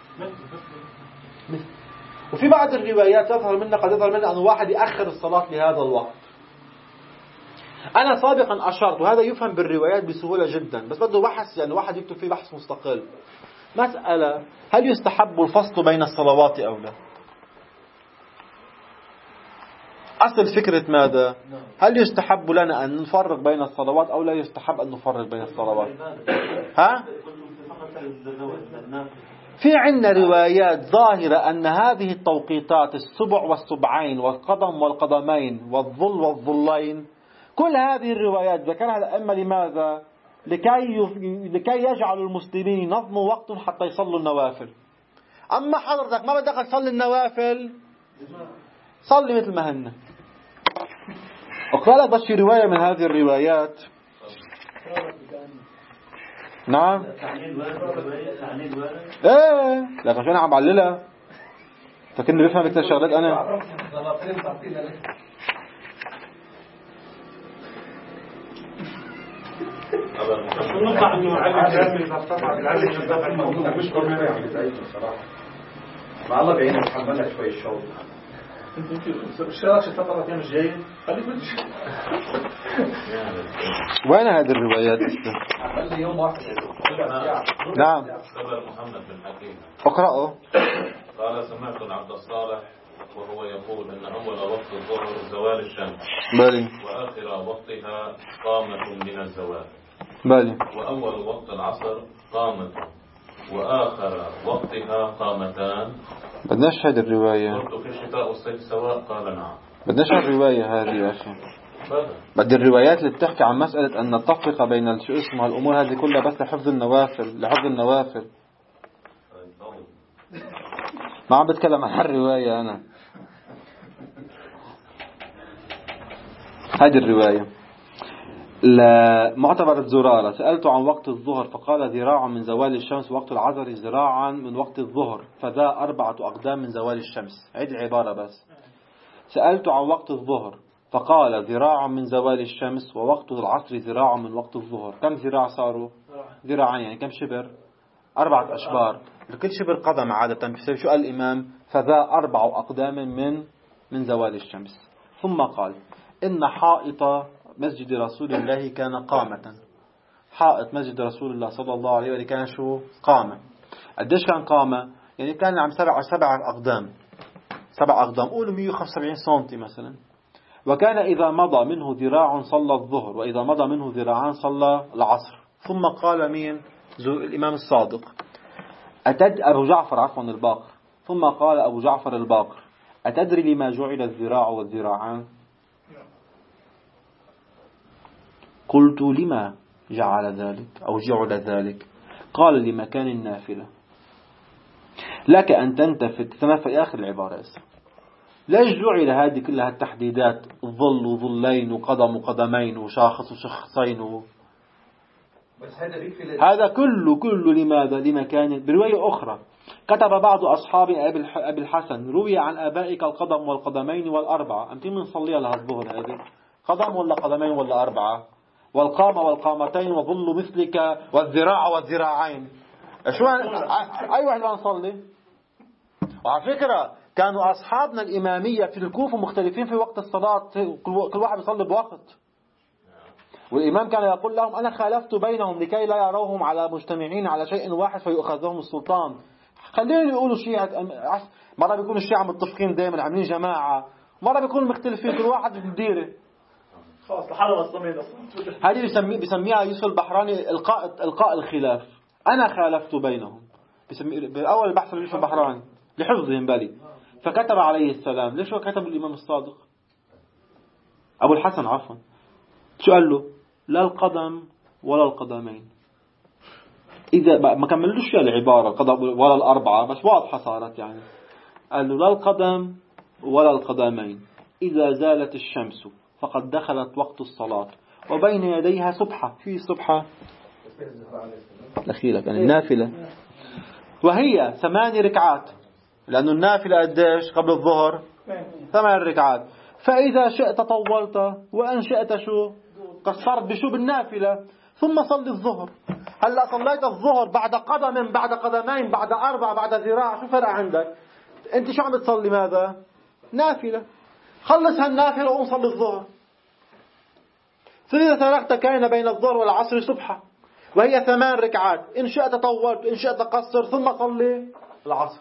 مثل. وفي بعض الروايات تظهر منا قد يظهر منا أن واحد يأخر الصلاة لهذا الوقت. أنا سابقا أشرت وهذا يفهم بالروايات بسهولة جدا، بس بده بحث، يعني واحد يكتب فيه بحث مستقل. مسألة: هل يستحب الفصل بين الصلوات أو لا؟ أصل فكرة ماذا؟ هل يستحب لنا أن نفرق بين الصلوات أو لا يستحب أن نفرق بين الصلوات؟ ها؟ في عندنا روايات ظاهرة أن هذه التوقيتات السبع والسبعين والقدم والقدمين والظل والظلين، كل هذه الروايات ذكرها الأئمة لماذا؟ لكي لكي يجعلوا المسلمين ينظموا وقتهم حتى يصلوا النوافل. أما حضرتك ما بدك تصلي النوافل، صلي مثل ما هن. أقرأ لك بس في رواية من هذه الروايات. نعم. ايه لكن أنا عم بعللها، فكني بفهم كتير شغلات أنا. نطلع انه معلم جامد طبعا العلم يدافع الموضوع مش قرآن بصراحه. مع الله بعينك محمد لك شوي الشوط. انت مش رايك الفتره كان مش جاي؟ خليك بدش. وين هذه الروايات؟ خلي يوم واحد. نعم. خبر محمد بن حكيم. اقرأه. قال: سمعت عبد الصالح وهو يقول ان اول وقت الظهر زوال الشمس. بالي. واخر وقتها قامة من الزوال. بالي. واول وقت العصر قامة واخر وقتها قامتان. بدناش هذه الرواية. قلت: في الشتاء والصيف سواء؟ قال: نعم. بدناش الرواية هذه يا أخي. بدي الروايات اللي بتحكي عن مسألة أن التفرقة بين شو اسمها الأمور هذه كلها بس لحفظ النوافل لحفظ النوافل. ما عم بتكلم عن الرواية أنا. هذه الرواية لمعتبر الزرارة سألت عن وقت الظهر فقال: ذراع من زوال الشمس، وقت العصر ذراعا من وقت الظهر، فذا أربعة أقدام من زوال الشمس. عيد العبارة بس. سألت عن وقت الظهر فقال: ذراع من زوال الشمس، ووقت العصر ذراع من وقت الظهر. كم ذراع صاروا؟ ذراعين، يعني كم شبر؟ أربعة أشبار. لكل شبر قدم عادة. شو قال الإمام؟ فذا أربع أقدام من من زوال الشمس. ثم قال: إن حائط مسجد رسول الله كان قامة. حائط مسجد رسول الله صلى الله عليه وسلم كان شو؟ قامة. قديش كان قامة؟ يعني كان عم سبع سبع أقدام. سبع أقدام قولوا مئة وخمسة وسبعين سنتي مثلا. وكان إذا مضى منه ذراع صلى الظهر، وإذا مضى منه ذراعان صلى العصر. ثم قال مين؟ الإمام الصادق أتد أبو جعفر عفوا الباقر. ثم قال أبو جعفر الباقر: أتدري لما جعل الذراع والذراعان؟ قلت: لما جعل ذلك أو جعل ذلك؟ قال: لمكان النافلة. لك أن تنتفت تتنافى في آخر العبارة. ليش جعل هذه كلها التحديدات؟ ظل وظلين وقدم وقدمين وشاخص وشخصين و... بس هذا بيكفي هذا كله كله لماذا؟ لمكان. برواية أخرى كتب بعض أصحاب أبي الحسن روي عن آبائك القدم والقدمين والأربعة. أنت من صليها لها الظهر هذه قدم ولا قدمين ولا أربعة؟ والقامة والقامتين وظل مثلك والذراع والذراعين. شو أي واحد ما نصلي؟ وعلى فكرة كانوا أصحابنا الإمامية في الكوفة مختلفين في وقت الصلاة، كل واحد يصلي بوقت. والإمام كان يقول لهم أنا خالفت بينهم لكي لا يروهم على مجتمعين على شيء واحد فيؤخذهم السلطان. خلينا يقولوا شيعة، مرة بيكونوا الشيعة متفقين دائما عاملين جماعة، مرة بيكونوا مختلفين كل واحد في الديرة. خلاص لحالة الصميد أصلا. هذه بيسمي بيسميها يوسف البحراني إلقاء إلقاء الخلاف. أنا خالفت بينهم بيسمي بأول البحث يوسف البحراني لحفظهم بالي. فكتب عليه السلام. ليش هو كتب الإمام الصادق أبو الحسن عفوا؟ شو قال له؟ لا القدم ولا القدمين. إذا ما كملوش العبارة القدم ولا الأربعة بس واضحة صارت يعني. قال له لا القدم ولا القدمين إذا زالت الشمس فقد دخلت وقت الصلاة وبين يديها سبحة. في سبحة الأخيرة كان النافلة وهي ثماني ركعات، لأنه النافلة قديش قبل الظهر؟ ثمان ركعات. فإذا شئت طولت وأن شئت شو قصرت بشو بالنافلة ثم صلي الظهر. هلأ صليت الظهر بعد قدم بعد قدمين بعد أربع بعد ذراع، شو فرق عندك؟ أنت شو عم تصلي؟ ماذا؟ نافلة. خلص هالنافلة وقوم صلي الظهر. فإذا تركت كان بين الظهر والعصر سبحة وهي ثمان ركعات، إن شئت طولت إن شئت قصر ثم صلي العصر.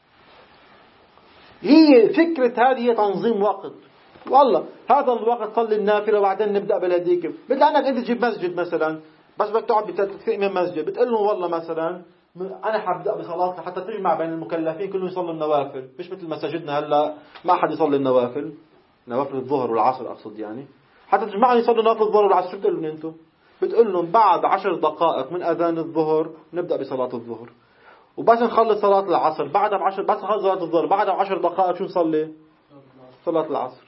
هي فكرة هذه هي تنظيم وقت. والله هذا الوقت صلي النافلة وبعدين نبدأ بالهديك. مثل أنك أنت تجيب مسجد مثلا بس بدك تقعد بتتفق من مسجد بتقول لهم والله مثلا أنا حبدأ بصلاة حتى تجمع بين المكلفين كلهم يصلوا النوافل، مش مثل مساجدنا هلا ما أحد يصلي النوافل، نوافل الظهر والعصر أقصد يعني، حتى تجمعهم يصلوا نوافل الظهر والعصر. شو بتقول لهم أنتم؟ بتقول لهم بعد عشر دقائق من أذان الظهر نبدأ بصلاة الظهر، وبس نخلص صلاة العصر بعدها بعشر بس نخلص صلاة الظهر بعدها بعشر دقائق شو نصلي؟ صلاة العصر.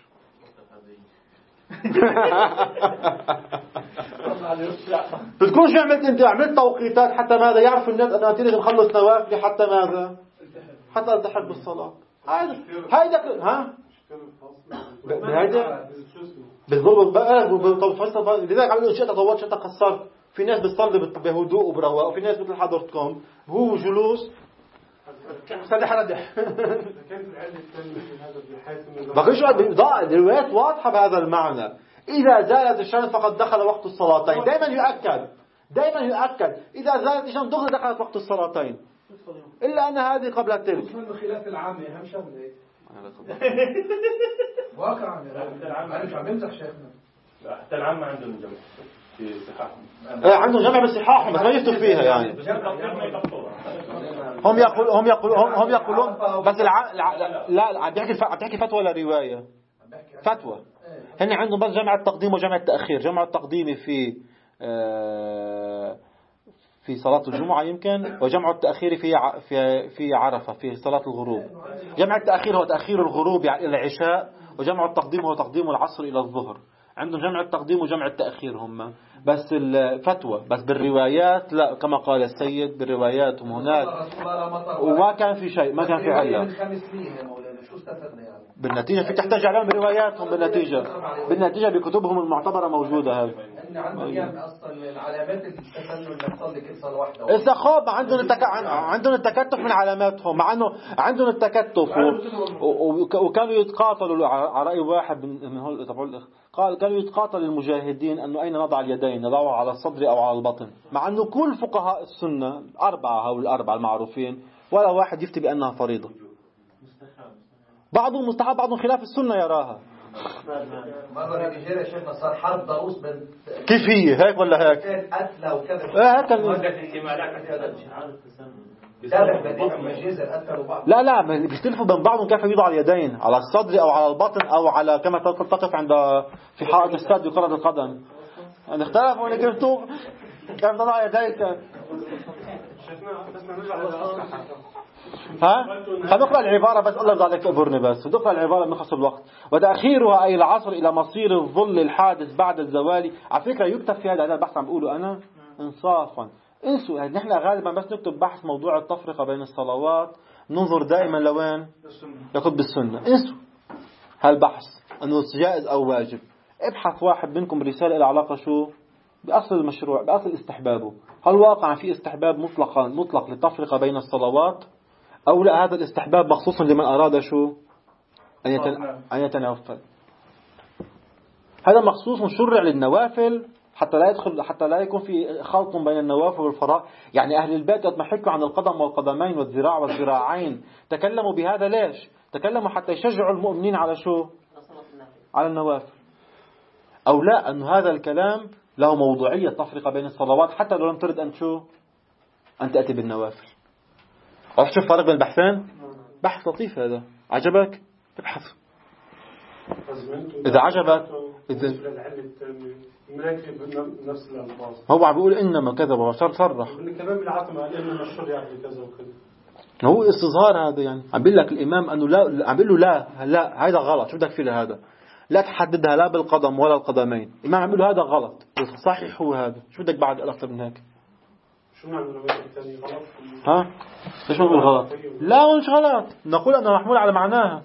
بتكون شو عملت انت؟ عملت توقيتات حتى ماذا يعرف الناس أن أنت نخلص نوافل حتى ماذا؟ حتى التحق بالصلاة. هيدا هيدا ها؟ هيدا بالضبط بقى بالتفصيل. لذلك عم يقول شئت طولت شئت قصرت. في ناس بتصلي بهدوء وبرواق وفي ناس مثل حضرتكم هو جلوس سدح ردح. بقيش الروايات واضحة بهذا المعنى. إذا زالت الشمس فقد دخل وقت الصلاتين. دائما يؤكد دائما يؤكد إذا زالت الشمس دخل دخلت وقت الصلاتين، إلا أن هذه قبل التلك. من الخلاف العام أهم شغلة واقع عام. أنا مش عم يمزح شيخنا. حتى العام ما عندهم جمع في صحاحهم. إيه عندهم جمع بصحاحهم بس ما يفتوا فيها يعني. هم يقول هم يقولون هم, هم يقولون بس الع... لا لا عم بيحكي عم بيحكي فتوى ولا رواية؟ فتوى. هن عندهم بس جمع التقديم وجمع التأخير. جمع التقديم في آه في صلاة الجمعة يمكن، وجمع التأخير في في في عرفة في صلاة الغروب. جمع التأخير هو تأخير الغروب إلى العشاء، وجمع التقديم هو تقديم العصر إلى الظهر. عندهم جمع التقديم وجمع التأخير هم بس الفتوى. بس بالروايات لا، كما قال السيد بالروايات هم هناك وما كان في شيء، ما كان في علة. بالنتيجة في تحتاج عليهم برواياتهم. بالنتيجة بالنتيجة بكتبهم المعتبرة موجودة هذه. عندهم أصلا العلامات اللي تستنوا إنك تصلي كل صلاة واحدة. إذا خاب عندهم التك... عندهم التكتف من علاماتهم، مع إنه عندهم التكتف و... و... وكانوا يتقاتلوا على رأي واحد من هول تبع الأخ قال كانوا يتقاتل المجاهدين أنه أين نضع اليدين، نضعها على الصدر أو على البطن، مع أنه كل فقهاء السنة أربعة هؤلاء الأربعة المعروفين ولا واحد يفتي بأنها فريضة. بعضهم مستحب بعضهم خلاف السنة يراها. مرة في نيجيريا شفنا صار حرب ضروس بين كيف هي هيك ولا هيك؟ قتلة وكذا. ايه هيك كان. لا لا بيختلفوا بين بعضهم كيف يضع اليدين على الصدر أو على البطن أو على كما تقف عند في حائط الاستاد وكرة القدم. يعني اختلفوا أنا كيف تو كيف تضع يديك. ها خلينا نقرأ العبارة بس الله يرضى عليك تقبرني بس ودقرأ العبارة من خص الوقت. وتأخيرها أي العصر إلى مصير الظل الحادث بعد الزوال. على فكرة يكتب في هذا البحث عم بقوله أنا إنصافا. انسوا يعني نحن غالبا بس نكتب بحث موضوع التفرقة بين الصلوات ننظر دائما لوين؟ لكتب السنة. انسوا هالبحث أنه جائز أو واجب. ابحث واحد منكم رسالة إلى علاقة شو بأصل المشروع بأصل استحبابه. هل واقعا في استحباب مطلقا مطلق للتفرقة بين الصلوات أو لا هذا الاستحباب مخصوصا لمن أراد شو أن يتنافل. هذا مخصوص شرع للنوافل حتى لا يدخل حتى لا يكون في خلط بين النوافل والفرائض. يعني أهل البيت لما حكوا عن القدم والقدمين والذراع والذراعين تكلموا بهذا ليش؟ تكلموا حتى يشجعوا المؤمنين على شو؟ على النوافل. أو لا أن هذا الكلام له موضوعية تفرقة بين الصلوات حتى لو لم ترد أن شو أن تأتي بالنوافل. عرفت شو الفرق بين البحثين؟ بحث لطيف هذا. عجبك؟ ابحث. إذا عجبك إذا نفس الألفاظ هو عم بيقول إنما كذا وشر صرح كمان بالعتمة قال إنما الشرع كذا وكذا. هو استظهار هذا يعني عم بيقول لك الإمام أنه لا عم بيقول له لا لا هذا غلط. شو بدك فيه لهذا؟ لا تحددها لا بالقدم ولا القدمين. الإمام عم بيقول له هذا غلط. صحيح هو هذا. شو بدك بعد أكثر من هيك؟ شو معنى الرواية الثانية غلط؟ ها؟ ليش ما نقول غلط؟ لا مش غلط. نقول أنه محمول على معناها.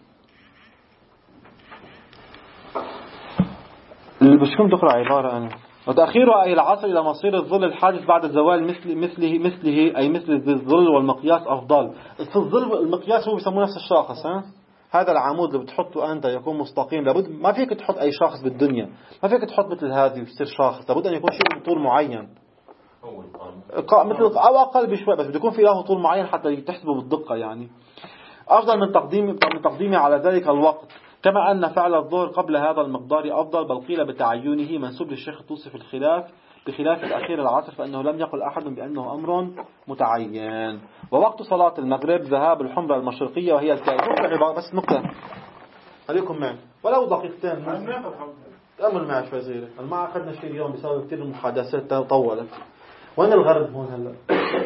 مش كنت تقرأ عبارة أنا وتأخيرها أي العصر إلى مصير الظل الحادث بعد الزوال مثل مثله مثله أي مثل الظل والمقياس أفضل. في الظل المقياس هو بيسموه نفس الشخص. ها هذا العمود اللي بتحطه أنت يكون مستقيم لابد ما فيك تحط أي شخص بالدنيا. ما فيك تحط مثل هذه ويصير شخص. لابد أن يكون شيء بطول معين مثل أو أقل بشوي بس بده يكون في له طول معين حتى تحسبه بالدقة. يعني أفضل من تقديم من تقديمه على ذلك الوقت. كما أن فعل الظهر قبل هذا المقدار أفضل بل قيل بتعينه منسوب للشيخ الطوسي في الخلاف بخلاف الأخير العصر فإنه لم يقل أحد بأنه أمر متعين. ووقت صلاة المغرب ذهاب الحمرة المشرقية وهي الكائنة. بس نقطة عليكم معي ولو دقيقتين تأمل معي شوي صغيرة. ما أخذنا شيء اليوم بسبب كثير المحادثات طولت. وين الغرب هون هلا؟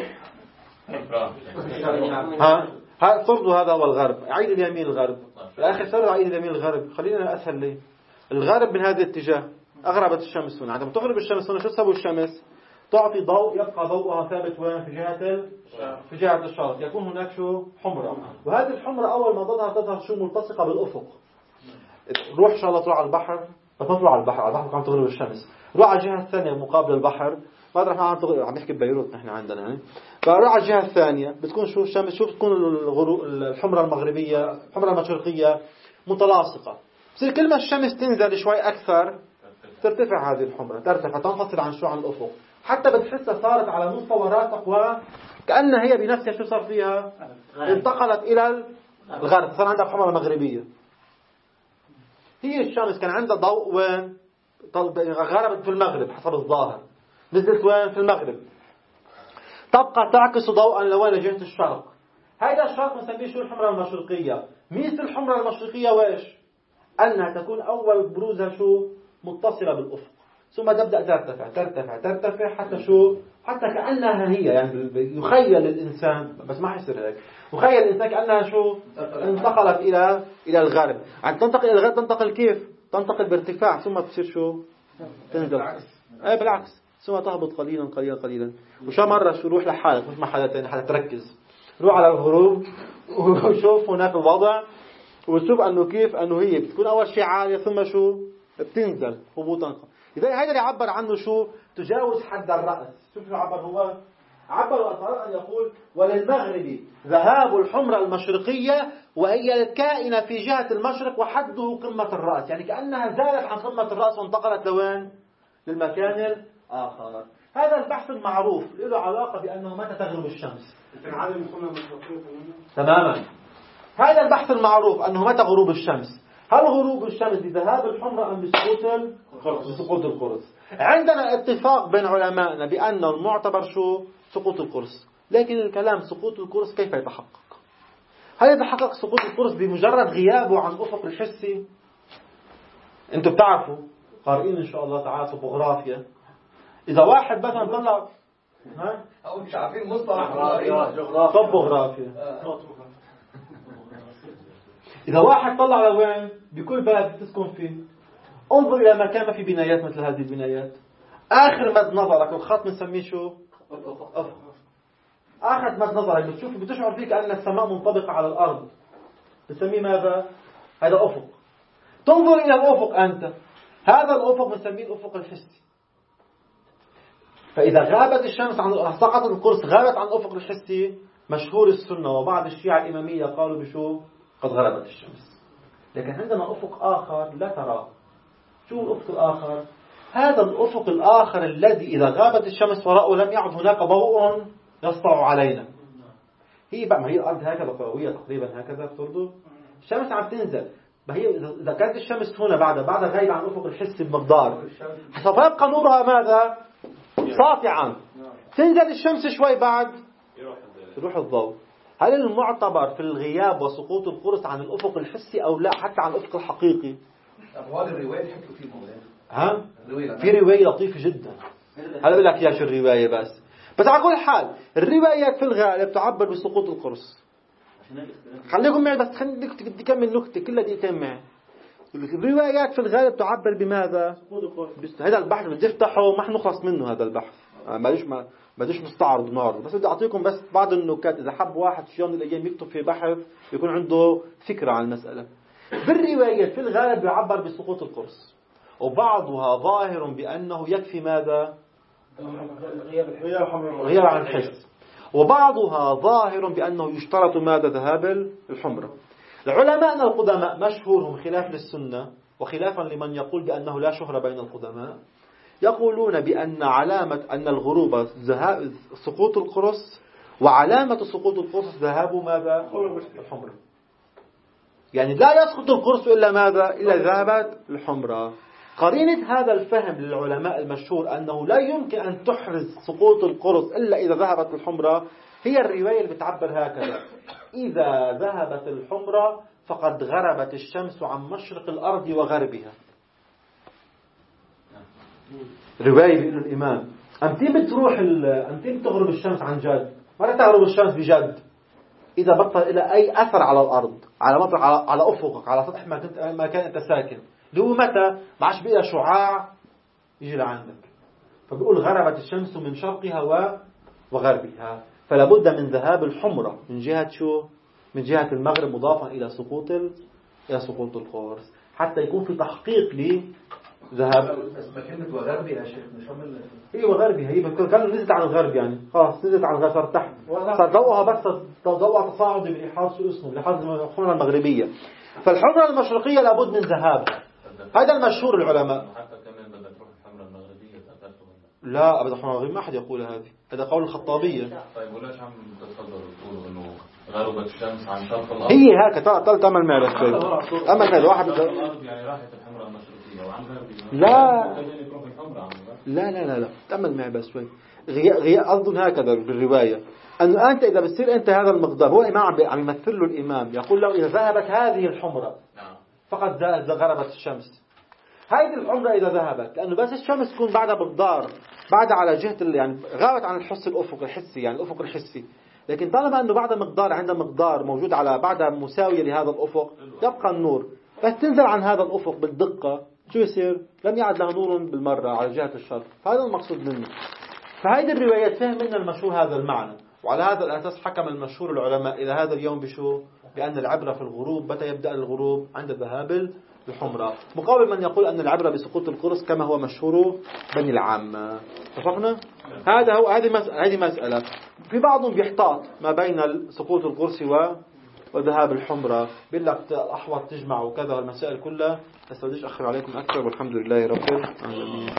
ها ها فرضوا هذا هو الغرب. عيد اليمين الغرب الآخر صار عيد اليمين الغرب. خلينا أسهل ليه. الغرب من هذا الاتجاه أغربت الشمس هنا. عندما تغرب الشمس هنا شو تسوي الشمس؟ تعطي ضوء يبقى ضوءها ثابت وين في جهة في جهة الشرق. يكون هناك شو حمرة. وهذه الحمرة أول ما تظهر تظهر شو ملتصقة بالأفق. روح إن شاء الله تروح على البحر. ما تروح على البحر على البحر عم تغرب الشمس. روح على الجهة الثانية مقابل البحر. ما أدري عم تغرب عم نحكي ببيروت نحن عندنا يعني. فروح على الجهة الثانية بتكون شو الشمس شو بتكون الغروب الحمرة المغربية الحمرة المشرقية متلاصقة. بصير كل ما الشمس تنزل شوي أكثر ترتفع هذه الحمرة ترتفع تنفصل عن شو عن الأفق حتى بتحسها صارت على مستوى راسك وكأنها هي بنفسها شو صار فيها انتقلت إلى الغرب. صار عندك حمرة مغربية. هي الشمس كان عندها ضوء وين غربت في المغرب حسب الظاهر نزلت وين في المغرب تبقى تعكس ضوءا لوين لجهة الشرق. هذا الشرق نسميه شو الحمرة المشرقية. مثل الحمرة المشرقية وإيش أنها تكون أول بروزها شو متصلة بالأفق ثم تبدأ ترتفع ترتفع ترتفع حتى شو حتى كأنها هي يعني يخيل الإنسان بس ما حيصير هيك. يخيل الإنسان كأنها شو انتقلت إلى إلى الغرب. عند تنتقل إلى الغرب تنتقل كيف تنتقل بارتفاع ثم تصير شو تنزل. أي بالعكس ثم تهبط قليلا قليلا قليلا. وشو مرة شو روح لحالك مش مع حدا تاني حدا تركز. روح على الغروب وشوف هناك الوضع وشوف أنه كيف أنه هي بتكون أول شيء عالية ثم شو بتنزل هبوطا. إذا هذا اللي عبر عنه شو تجاوز حد الرأس. شوف شو عبر هو عبر أصلا أن يقول وللمغرب ذهاب الحمرة المشرقية وهي الكائنة في جهة المشرق وحده قمة الرأس. يعني كأنها زالت عن قمة الرأس وانتقلت لوين للمكان الآخر. هذا البحث المعروف له علاقة بأنه متى تغرب الشمس تماما. هذا البحث المعروف أنه متى غروب الشمس. هل غروب الشمس بذهاب الحمرة أم بسقوط بسقوط القرص؟ عندنا اتفاق بين علمائنا بأنه المعتبر شو سقوط القرص. لكن الكلام سقوط القرص كيف يتحقق؟ هل يتحقق سقوط القرص بمجرد غيابه عن أفق الحسي؟ أنتم بتعرفوا قارئين إن شاء الله تعالى طبوغرافيا. إذا واحد مثلا طلع ها أو مش عارفين مصطلح طبوغرافيا. إذا واحد طلع لوين بكل بلد تسكن فيه انظر إلى مكان ما في بنايات مثل هذه البنايات آخر مد نظرك الخط بنسميه شو؟ أفق. آخر مد نظرك بتشوف بتشعر فيه كأن السماء منطبقة على الأرض، بنسميه ماذا؟ هذا أفق. تنظر إلى الأفق أنت، هذا الأفق بنسميه الأفق الحسي. فإذا غابت الشمس عن سقطت القرص غابت عن الأفق الحسي، مشهور السنة وبعض الشيعة الإمامية قالوا بشو؟ قد غربت الشمس. لكن عندنا أفق آخر لا تراه. شو الأفق الآخر؟ هذا الأفق الآخر الذي إذا غابت الشمس وراءه لم يعد هناك ضوء يسطع علينا. هي بقى ما هي الأرض هكذا كروية تقريبا هكذا بتردوا. الشمس عم تنزل، ما هي إذا كانت الشمس هنا بعد بعد غايبة عن الأفق الحسي بمقدار، سوف يبقى نورها ماذا؟ ساطعا. تنزل الشمس شوي بعد يروح الضوء. هل المعتبر في الغياب وسقوط القرص عن الأفق الحسي أو لا حتى عن الأفق الحقيقي؟ أبواب الرواية حكوا فيه مولانا. ها؟ في رواية لطيفة جدا. هلا بقول لك يا شو الرواية بس. بس على كل حال الروايات في الغالب تعبر بسقوط القرص. خليكم معي بس خليني بدي كمل نكتة كلها دقيقتين معي. الروايات في الغالب تعبر بماذا؟ هذا البحث بدي افتحه ما حنخلص منه هذا البحث. ما ليش ما بديش مستعرض نار، بس بدي أعطيكم بس بعض النكات إذا حب واحد في يوم من الأيام يكتب في بحث يكون عنده فكرة عن المسألة. بالروايات في الغالب يعبر بسقوط القرص، وبعضها ظاهر بأنه يكفي ماذا؟ غياب عن الحس، وبعضها ظاهر بأنه يشترط ماذا؟ ذهاب الحمرة. العلماء القدماء مشهورهم خلاف للسنة وخلافا لمن يقول بأنه لا شهرة بين القدماء، يقولون بأن علامة أن الغروب سقوط القرص، وعلامة سقوط القرص ذهاب ماذا؟ الحمرة. يعني لا يسقط القرص إلا ماذا؟ إلا ذهبت الحمرة. قرينة هذا الفهم للعلماء المشهور أنه لا يمكن أن تحرز سقوط القرص إلا إذا ذهبت الحمرة هي الرواية اللي بتعبر هكذا: إذا ذهبت الحمرة فقد غربت الشمس عن مشرق الأرض وغربها. رواية بيقول الإمام أمتى بتروح أمتى بتغرب الشمس عن جد؟ ما تغرب الشمس بجد إذا بطل إلى أي أثر على الأرض، على مطرح، على على أفقك، على سطح ما كنت ما كان أنت ساكن. اللي هو متى؟ ما عادش بقى شعاع يجي لعندك. فبيقول غربت الشمس من شرقها وغربها، فلا بد من ذهاب الحمرة من جهة شو؟ من جهة المغرب مضافا إلى سقوط إلى سقوط القرص، حتى يكون في تحقيق لذهاب. بس كلمة وغربي يا شيخ مش هم اللي هي وغربي، هي كانوا نزلت عن الغرب، يعني خلاص نزلت عن الغرب، صار تحت، صار ضوءها بس ضوء تصاعدي بلحاظ شو اسمه، بلحاظ الحمرة المغربية. فالحمرة المشرقية لابد من ذهابها، هذا المشهور العلماء. حتى كمان بدك تروح الحمرة المغربية لا أبدا، الحمرة المغربية ما حد يقول هذه، هذا قول الخطابية. طيب وليش عم تتصدروا تقولوا إنه غربت الشمس عن شرق الأرض؟ هي هكذا طلت أمل معي بس أمل معي واحد يعني راحت الحمرة المشرقية وعن غربها. لا لا لا لا لا تأمل معي بس شوي. غياء أظن هكذا بالرواية أنه أنت إذا بتصير أنت هذا المقدار، هو الإمام عم يمثل له الإمام يقول له إذا ذهبت هذه الحمرة فقد غربت الشمس. هذه الحمرة إذا ذهبت، لأنه بس الشمس تكون بعدها مقدار، بعدها على جهة يعني غابت عن الحس الأفق الحسي، يعني الأفق الحسي، لكن طالما أنه بعدها مقدار، عندها مقدار موجود على بعدها مساوية لهذا الأفق، يبقى النور. بس تنزل عن هذا الأفق بالدقة شو يصير؟ لم يعد لها نور بالمرة على جهة الشرق. فهذا المقصود منه. فهذه الروايات فهم منا المشهور هذا المعنى، وعلى هذا الأساس حكم المشهور العلماء إلى هذا اليوم بشو؟ بأن العبرة في الغروب. متى يبدأ الغروب؟ عند ذهاب الحمرة، مقابل من يقول أن العبرة بسقوط القرص كما هو مشهور بني العامة. اتفقنا؟ هذا هو هذه مسألة. هذه مسألة. في بعضهم بيحتاط ما بين سقوط القرص و وذهاب الحمرة، بيقول لك الأحوط تجمع وكذا والمسائل كلها، بس بديش أخر عليكم أكثر، والحمد لله رب العالمين.